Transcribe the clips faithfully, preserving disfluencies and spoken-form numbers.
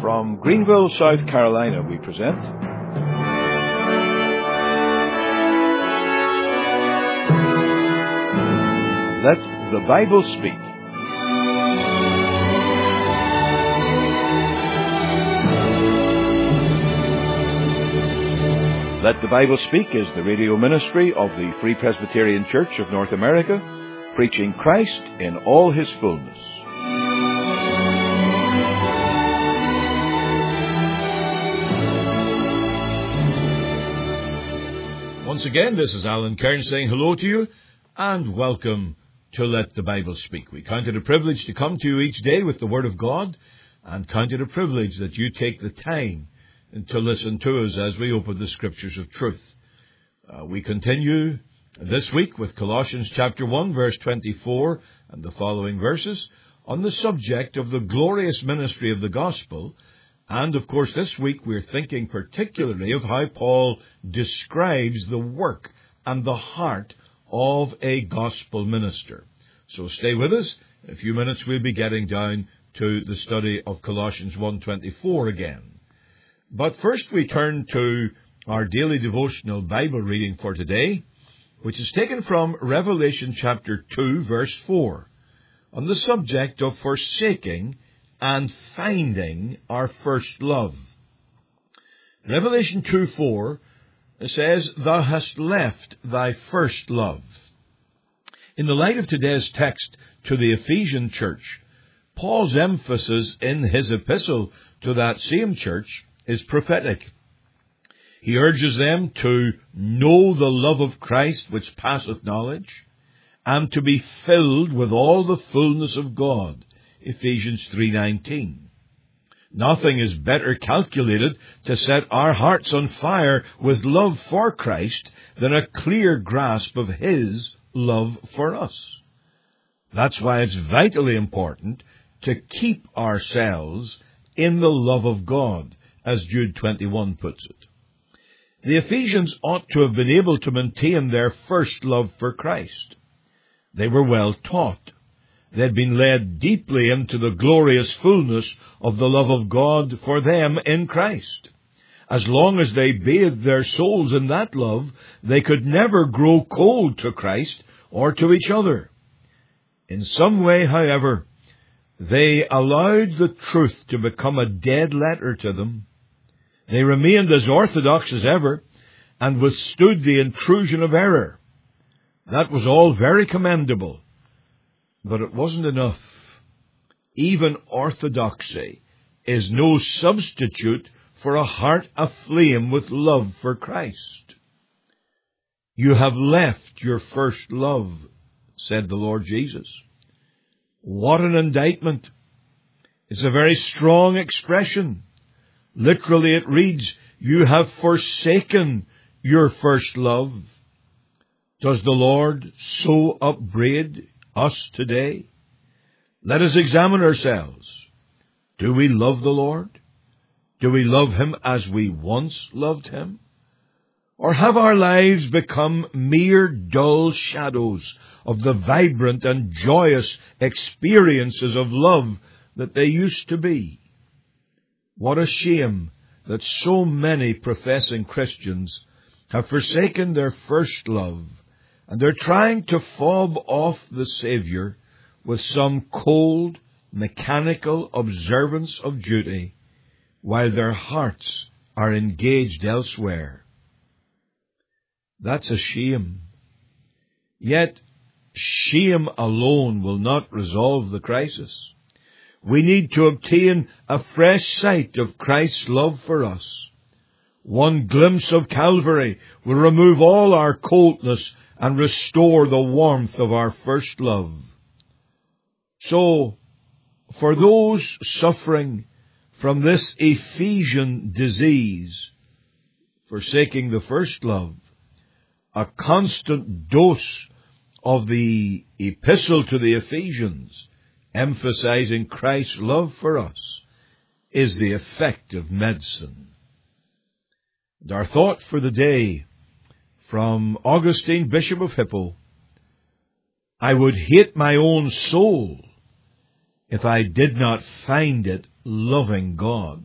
From Greenville, South Carolina, we present Let the Bible Speak. Let the Bible Speak is the radio ministry of the Free Presbyterian Church of North America, preaching Christ in all His fullness. Once again, this is Alan Kern saying hello to you and welcome to Let the Bible Speak. We count it a privilege to come to you each day with the Word of God, and count it a privilege that you take the time to listen to us as we open the Scriptures of truth. Uh, we continue this week with Colossians chapter one, verse twenty-four, and the following verses on the subject of the glorious ministry of the gospel. And, of course, this week we're thinking particularly of how Paul describes the work and the heart of a gospel minister. So stay with us. In a few minutes we'll be getting down to the study of Colossians one twenty-four again. But first we turn to our daily devotional Bible reading for today, which is taken from Revelation chapter two, verse four, on the subject of forsaking and finding our first love. Revelation two four says, "Thou hast left thy first love." In the light of today's text to the Ephesian church, Paul's emphasis in his epistle to that same church is prophetic. He urges them to know the love of Christ which passeth knowledge, and to be filled with all the fullness of God. Ephesians three nineteen. Nothing is better calculated to set our hearts on fire with love for Christ than a clear grasp of His love for us. That's why it's vitally important to keep ourselves in the love of God, as Jude twenty-one puts it. The Ephesians ought to have been able to maintain their first love for Christ. They were well taught. They had been led deeply into the glorious fullness of the love of God for them in Christ. As long as they bathed their souls in that love, they could never grow cold to Christ or to each other. In some way, however, they allowed the truth to become a dead letter to them. They remained as orthodox as ever and withstood the intrusion of error. That was all very commendable. But it wasn't enough. Even orthodoxy is no substitute for a heart aflame with love for Christ. "You have left your first love," said the Lord Jesus. What an indictment. It's a very strong expression. Literally it reads, "You have forsaken your first love." Does the Lord so upbraid us today? Let us examine ourselves. Do we love the Lord? Do we love Him as we once loved Him? Or have our lives become mere dull shadows of the vibrant and joyous experiences of love that they used to be? What a shame that so many professing Christians have forsaken their first love, and they're trying to fob off the Savior with some cold, mechanical observance of duty, while their hearts are engaged elsewhere. That's a shame. Yet, shame alone will not resolve the crisis. We need to obtain a fresh sight of Christ's love for us. One glimpse of Calvary will remove all our coldness and restore the warmth of our first love. So, for those suffering from this Ephesian disease, forsaking the first love, a constant dose of the epistle to the Ephesians, emphasizing Christ's love for us, is the effective medicine. And our thought for the day, from Augustine, Bishop of Hippo: "I would hate my own soul if I did not find it loving God.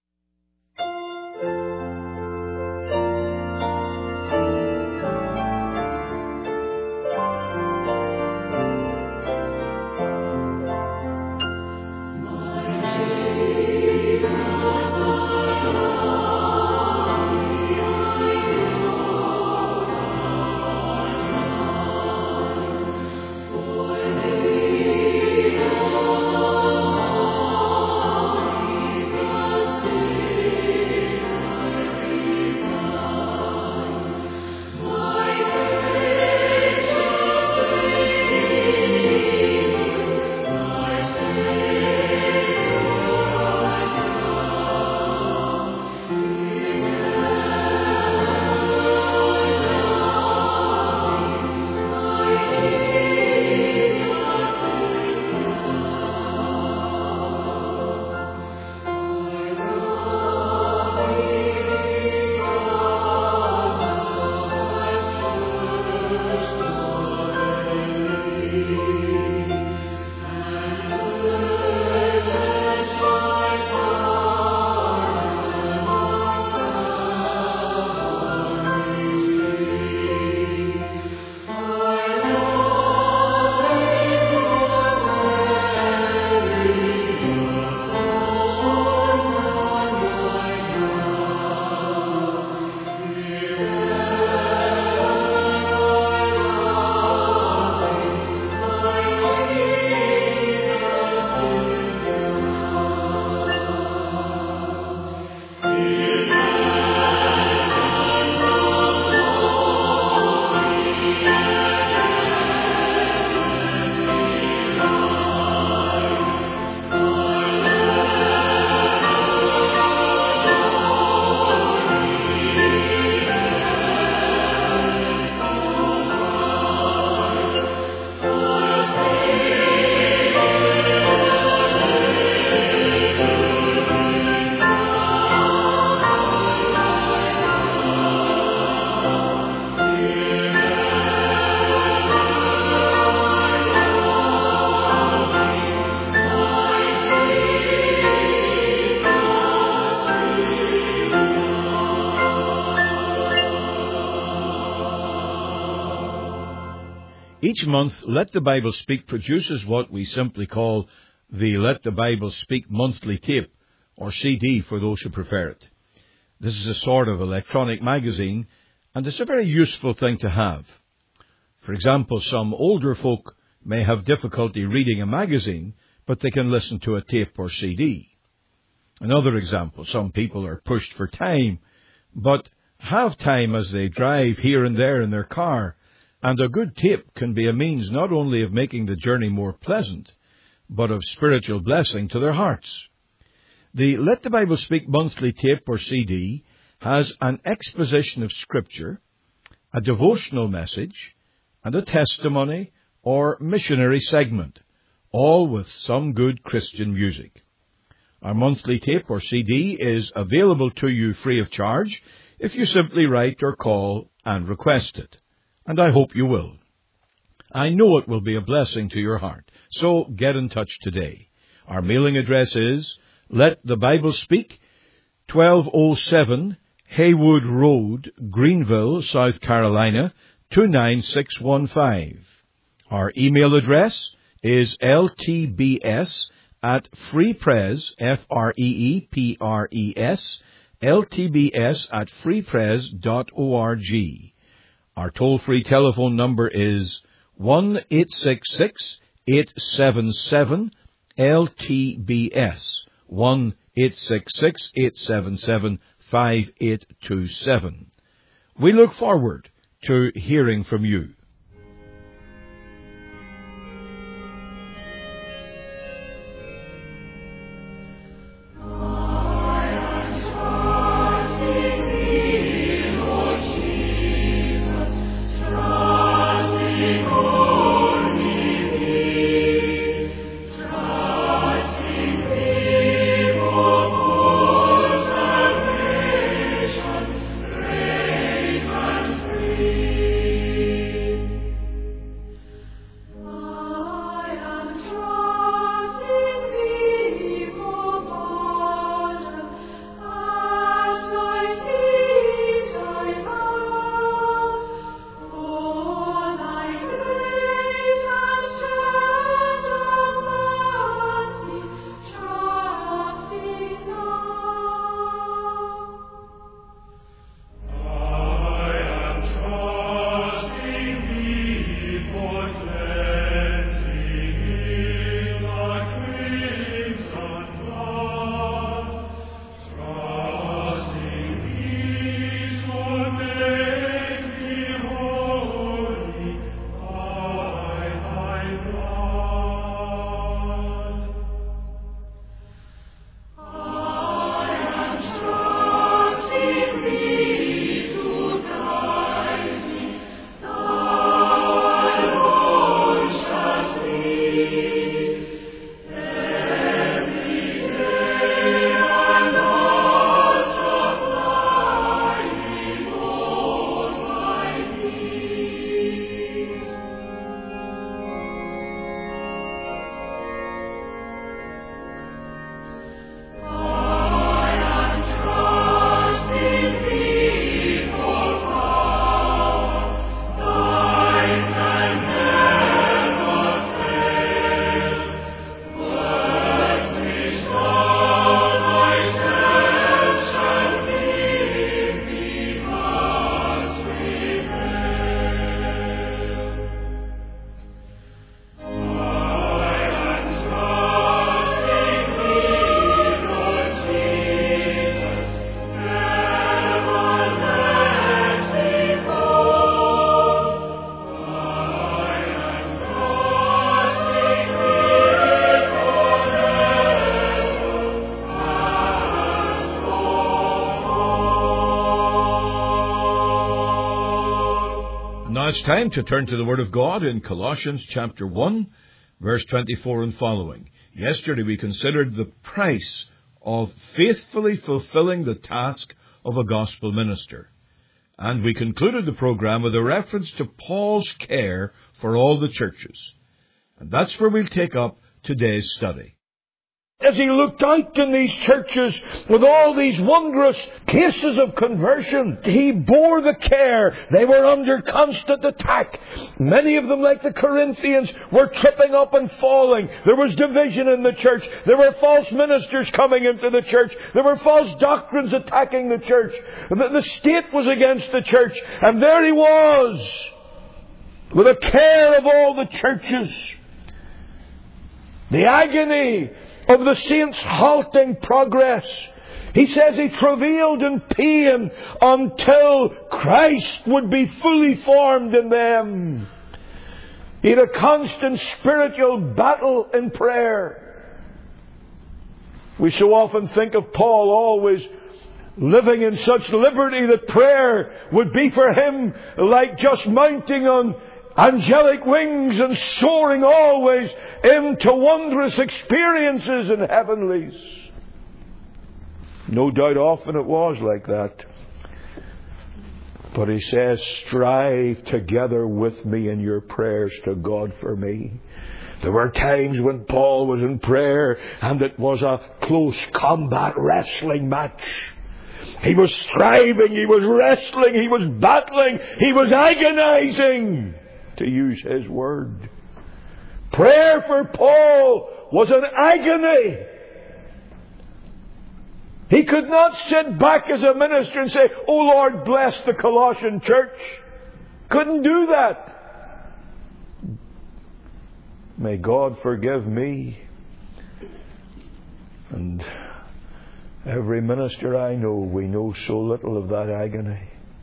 Each month, Let the Bible Speak produces what we simply call the Let the Bible Speak monthly tape, or C D for those who prefer it. This is a sort of electronic magazine, and it's a very useful thing to have. For example, some older folk may have difficulty reading a magazine, but they can listen to a tape or C D. Another example, some people are pushed for time, but have time as they drive here and there in their car, and a good tape can be a means not only of making the journey more pleasant, but of spiritual blessing to their hearts. The Let the Bible Speak monthly tape or C D has an exposition of Scripture, a devotional message, and a testimony or missionary segment, all with some good Christian music. Our monthly tape or C D is available to you free of charge if you simply write or call and request it. And I hope you will. I know it will be a blessing to your heart, so get in touch today. Our mailing address is Let the Bible Speak, twelve oh seven Haywood Road, Greenville, South Carolina, two nine six one five. Our email address is ltbs at freepres, F R E E P R E S, ltbs at freepres dot org. Our toll-free telephone number is one eight six six, eight seven seven, L T B S, one eight six six, eight seven seven, five eight two seven. We look forward to hearing from you. Now it's time to turn to the Word of God in Colossians chapter one, verse twenty-four and following. Yesterday we considered the price of faithfully fulfilling the task of a gospel minister. And we concluded the program with a reference to Paul's care for all the churches. And that's where we'll take up today's study. As he looked out in these churches with all these wondrous cases of conversion, he bore the care. They were under constant attack. Many of them, like the Corinthians, were tripping up and falling. There was division in the church. There were false ministers coming into the church. There were false doctrines attacking the church. The, the state was against the church. And there he was, with the care of all the churches. The agony of the saints' halting progress. He says he travailed in pain until Christ would be fully formed in them. He had a constant spiritual battle in prayer. We so often think of Paul always living in such liberty that prayer would be for him like just mounting on angelic wings and soaring always into wondrous experiences in heavenlies. No doubt often it was like that. But he says, strive together with me in your prayers to God for me. There were times when Paul was in prayer and it was a close combat wrestling match. He was striving, he was wrestling, he was battling, he was agonizing, to use his word. Prayer for Paul was an agony. He could not sit back as a minister and say, "Oh Lord, bless the Colossian church." Couldn't do that. May God forgive me and every minister I know. We know so little of that agony.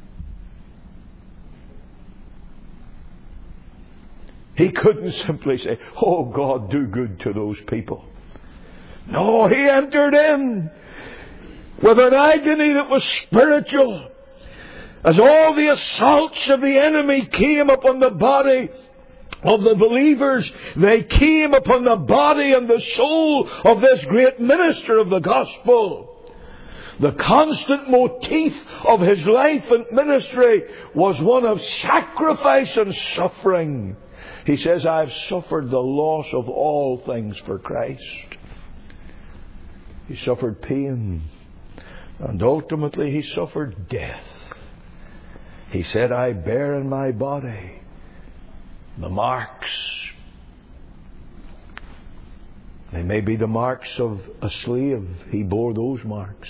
He couldn't simply say, "Oh God, do good to those people." No, he entered in with an agony that was spiritual. As all the assaults of the enemy came upon the body of the believers, they came upon the body and the soul of this great minister of the gospel. The constant motif of his life and ministry was one of sacrifice and suffering. He says, "I've suffered the loss of all things for Christ." He suffered pain. And ultimately he suffered death. He said, "I bear in my body the marks." They may be the marks of a slave. He bore those marks.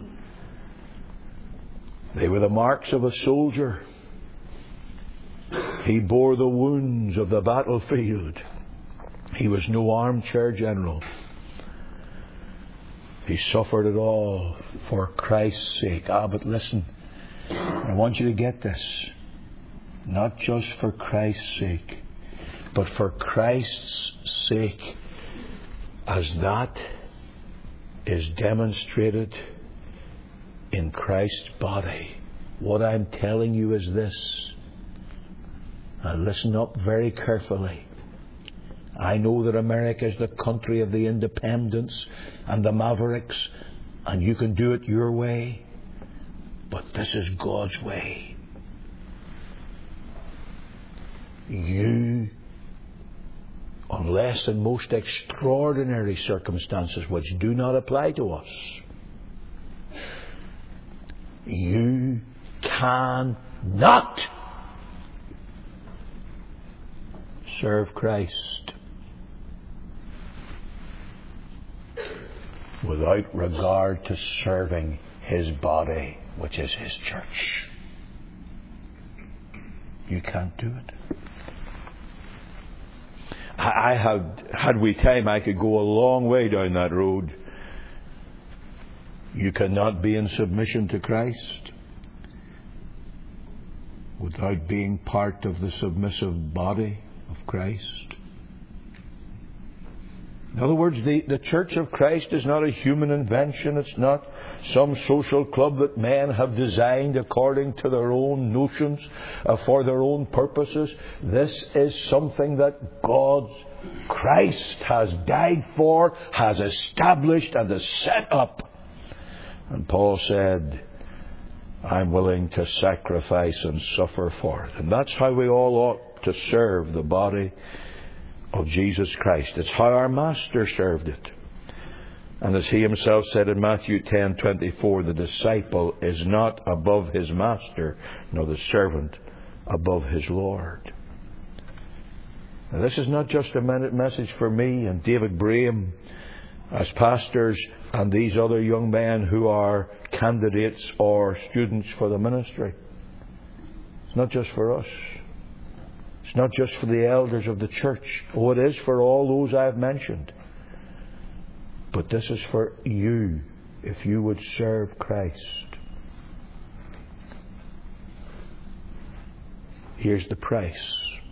They were the marks of a soldier. He bore the wounds of the battlefield. He was no armchair general. He suffered it all for Christ's sake. Ah, but listen, I want you to get this. Not just for Christ's sake, but for Christ's sake, as that is demonstrated in Christ's body. What I'm telling you is this. Now listen up very carefully. I know that America is the country of the independents and the mavericks, and you can do it your way, but this is God's way. You, unless in most extraordinary circumstances which do not apply to us, you cannot serve Christ without regard to serving His body, which is His church. You can't do it. I had, had we time, I could go a long way down that road. You cannot be in submission to Christ without being part of the submissive body of Christ. In other words, the, the Church of Christ is not a human invention. It's not some social club that men have designed according to their own notions, uh, for their own purposes. This is something that God's Christ has died for, has established, and has set up. And Paul said, I'm willing to sacrifice and suffer for it. And that's how we all ought to serve the body of Jesus Christ. It's how our Master served it. And as he himself said in Matthew ten twenty-four, the disciple is not above his master, nor the servant above his Lord. Now, this is not just a message for me and David Braham as pastors and these other young men who are candidates or students for the ministry. It's not just for us. It's not just for the elders of the church. Oh, it is for all those I've mentioned. But this is for you, if you would serve Christ. Here's the price.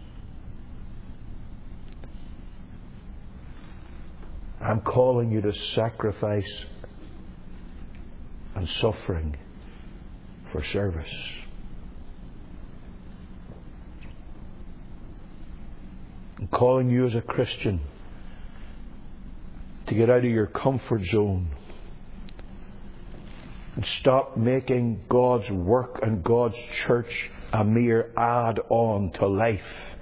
I'm calling you to sacrifice and suffering for service. I'm calling you as a Christian to get out of your comfort zone and stop making God's work and God's church a mere add-on to life.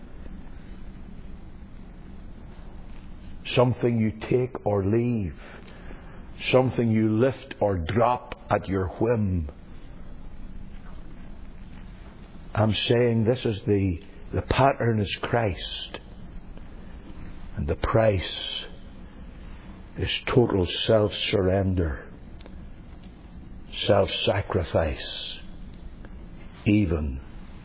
Something you take or leave. Something you lift or drop at your whim. I'm saying this is the, the pattern is Christ. And the price is total self-surrender, self-sacrifice, even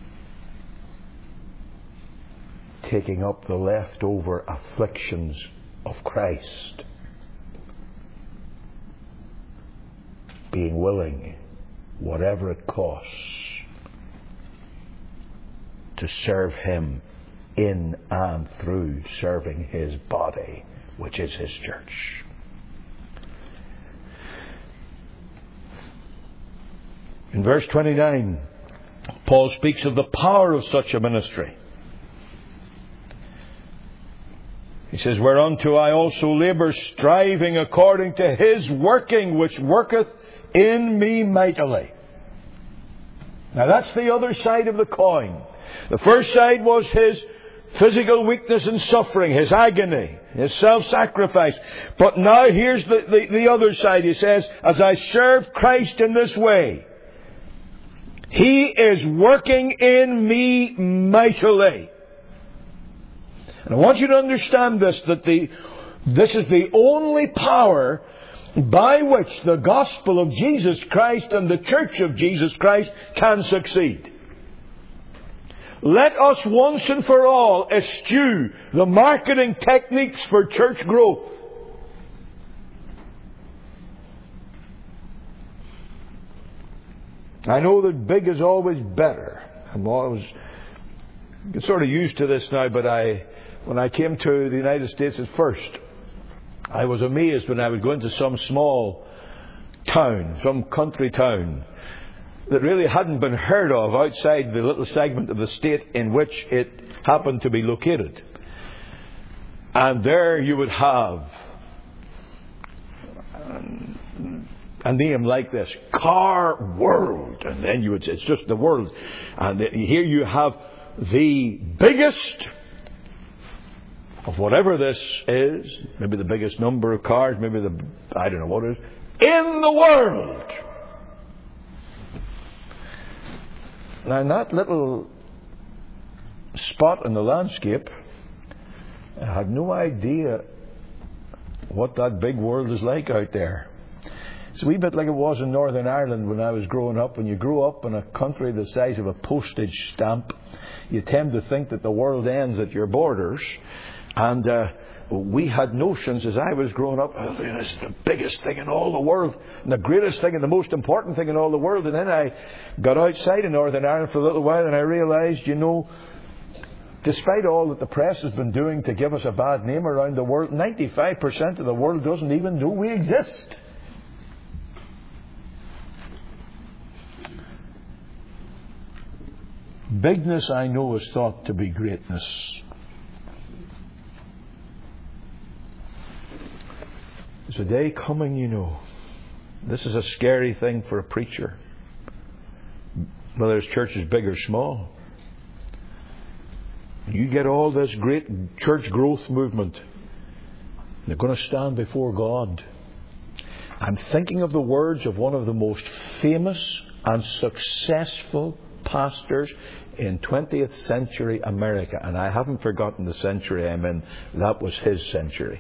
taking up the leftover afflictions of Christ, being willing, whatever it costs, to serve Him in and through serving His body, which is His church. In verse twenty-nine, Paul speaks of the power of such a ministry. He says, whereunto I also labour, striving according to His working, which worketh in me mightily. Now that's the other side of the coin. The first side was His physical weakness and suffering, His agony, His self-sacrifice. But now here's the, the, the other side. He says, as I serve Christ in this way, He is working in me mightily. And I want you to understand this, that the, this is the only power by which the gospel of Jesus Christ and the church of Jesus Christ can succeed. Let us once and for all eschew the marketing techniques for church growth. I know that big is always better. I'm always get sort of used to this now, but I, when I came to the United States at first, I was amazed when I would go into some small town, some country town, that really hadn't been heard of outside the little segment of the state in which it happened to be located. And there you would have a name like this, Car World. And then you would say, it's just the world. And here you have the biggest of whatever this is, maybe the biggest number of cars, maybe the, I don't know what it is, in the world. Now, in that little spot in the landscape, I had no idea what that big world is like out there. It's a wee bit like it was in Northern Ireland when I was growing up. When you grow up in a country the size of a postage stamp, you tend to think that the world ends at your borders. And uh, we had notions as I was growing up, oh, this is the biggest thing in all the world, and the greatest thing and the most important thing in all the world. And then I got outside of Northern Ireland for a little while and I realised, you know, Despite all that the press has been doing to give us a bad name around the world, ninety-five percent of the world doesn't even know we exist. Bigness, I know, is thought to be greatness. There's a day coming, you know. This is a scary thing for a preacher, whether his church is big or small. You get all this great church growth movement. They're going to stand before God. I'm thinking of the words of one of the most famous and successful pastors in twentieth century America. And I haven't forgotten the century I'm in. That was his century.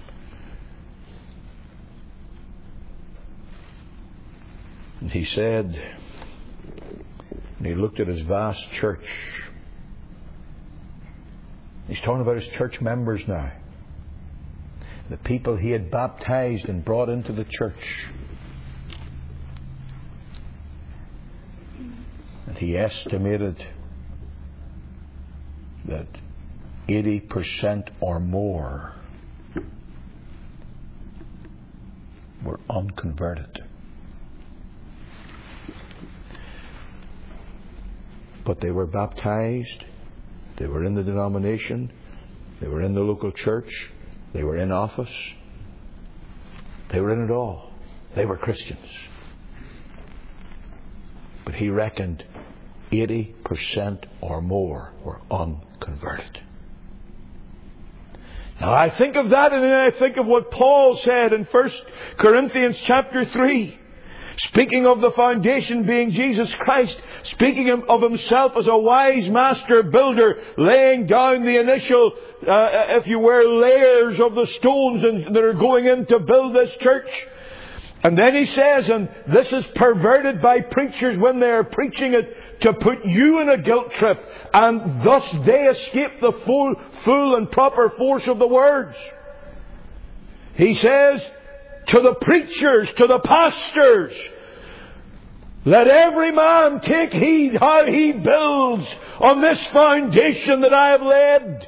And he said, and he looked at his vast church. He's talking about his church members now. The people he had baptized and brought into the church. And he estimated that eighty percent or more were unconverted. But they were baptized. They were in the denomination. They were in the local church. They were in office. They were in it all. They were Christians. But he reckoned eighty percent or more were unconverted. Now I think of that, and then I think of what Paul said in First Corinthians chapter three. Speaking of the foundation being Jesus Christ, speaking of himself as a wise master builder, laying down the initial, uh, if you were, layers of the stones that are going in to build this church. And then he says, and this is perverted by preachers when they are preaching it, to put you in a guilt trip, and thus they escape the full, full and proper force of the words. He says, to the preachers, to the pastors, let every man take heed how he builds on this foundation that I have laid.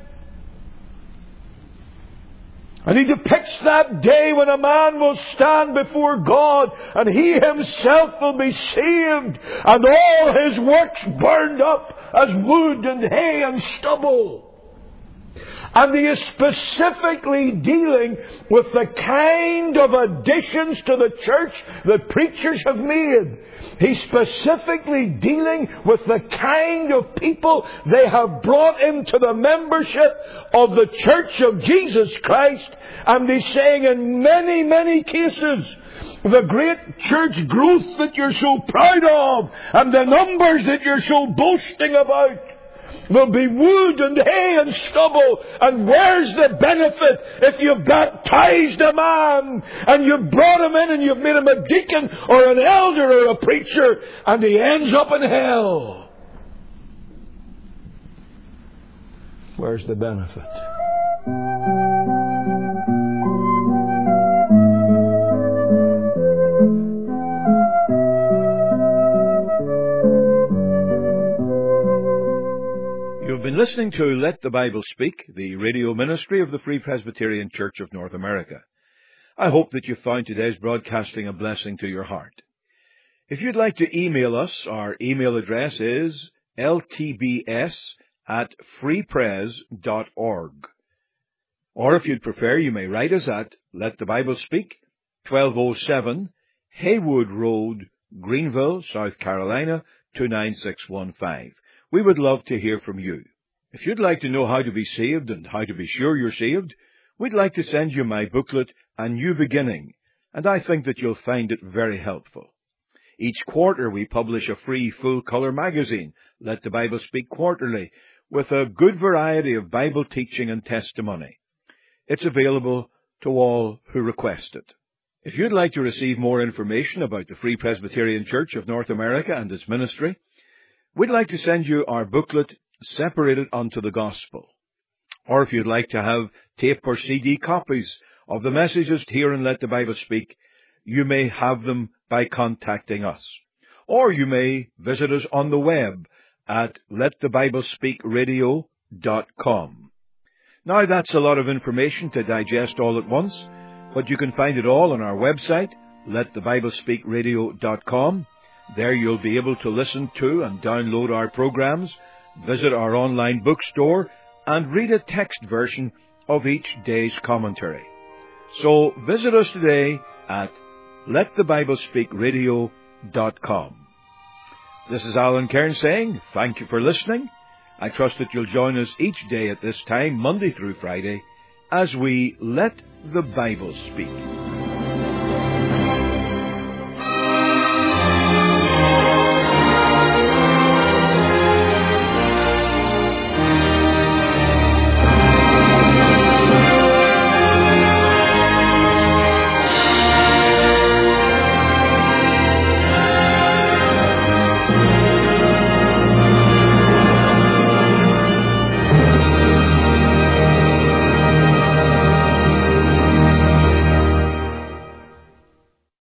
And he depicts that day when a man will stand before God and he himself will be saved and all his works burned up as wood and hay and stubble. And he is specifically dealing with the kind of additions to the church that preachers have made. He's specifically dealing with the kind of people they have brought into the membership of the Church of Jesus Christ. And he's saying in many, many cases, the great church growth that you're so proud of and the numbers that you're so boasting about will be wood and hay and stubble. And where's the benefit if you've baptized a man and you've brought him in and you've made him a deacon or an elder or a preacher and he ends up in hell? Where's the benefit? You've been listening to Let the Bible Speak, the radio ministry of the Free Presbyterian Church of North America. I hope that you found today's broadcasting a blessing to your heart. If you'd like to email us, our email address is l t b s at free pres dot org. Or if you'd prefer, you may write us at Let the Bible Speak, twelve oh seven Haywood Road, Greenville, South Carolina, two nine six one five. We would love to hear from you. If you'd like to know how to be saved and how to be sure you're saved, we'd like to send you my booklet, A New Beginning, and I think that you'll find it very helpful. Each quarter we publish a free full-colour magazine, Let the Bible Speak Quarterly, with a good variety of Bible teaching and testimony. It's available to all who request it. If you'd like to receive more information about the Free Presbyterian Church of North America and its ministry, we'd like to send you our booklet, Separated unto the Gospel. Or if you'd like to have tape or C D copies of the messages here in Let the Bible Speak, you may have them by contacting us. Or you may visit us on the web at let the bible speak radio dot com. Now, that's a lot of information to digest all at once, but you can find it all on our website, let the bible speak radio dot com. There you'll be able to listen to and download our programs, visit our online bookstore, and read a text version of each day's commentary. So visit us today at let the bible speak radio dot com. This is Alan Cairns saying thank you for listening. I trust that you'll join us each day at this time, Monday through Friday, as we let the Bible speak.